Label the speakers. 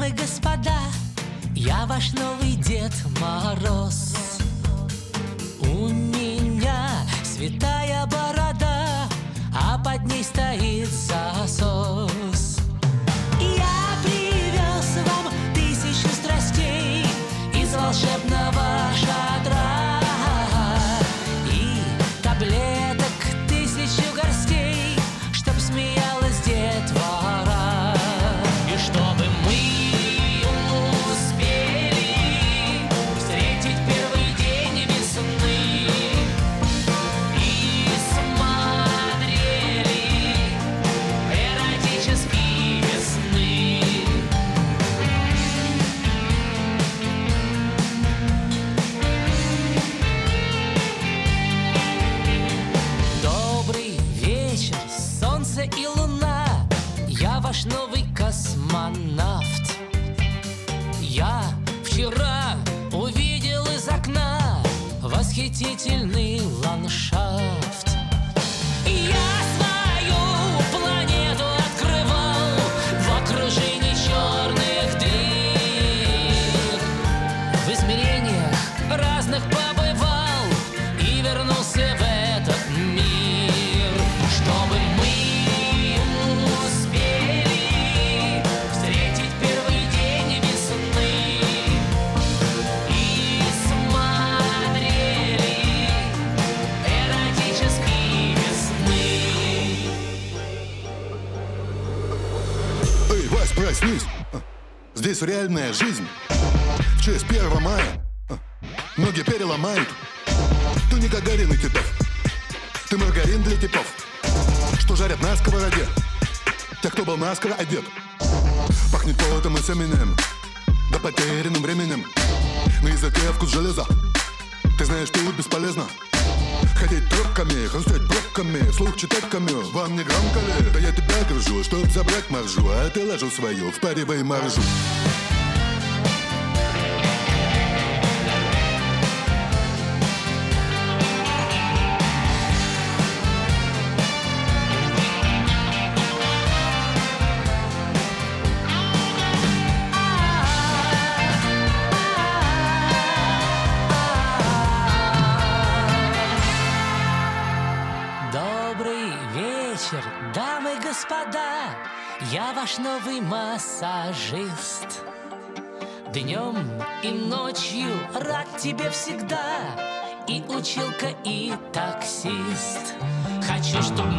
Speaker 1: дамы, господа, я ваш новый Дед Мороз. У меня святая борода, а под ней стоит засос. Я привез вам 1000 страстей из волшебного шатра и таблеток 1000 горстей, чтоб смеялась детвора. И чтобы мы успели встретить первый день весны и смотрели эротические сны. Добрый вечер, солнце и луна, я ваш новый космонавт. Я вчера увидел из окна восхитительный ландшафт. Я свою планету открывал в окружении черных дыр. В измерениях разных побывал и вернулся в этот мир, чтобы мы успели встретить первый день весны и смотрели эротические сны.
Speaker 2: Эй, Вась, проснись! Здесь реальная жизнь. В честь 1 мая ноги переломают. Ты не Гагарин и Титов, ты маргарин для типов, что жарят на сковороде тех, кто был наскоро одет. Пахнет потом и семенем, да потерянным временем. На языке вкус железа. Ты знаешь, тут бесполезно ходить тропками, хрустеть пробками, вслух читать камю. Вам не громко ли? Да я тебя держу, чтоб забрать маржу, а ты ложу свою, впаривай маржу.
Speaker 1: Добрый вечер, дамы и господа, я ваш новый массажист. Днем и ночью рад тебе всегда, и училка, и таксист. Хочу, чтоб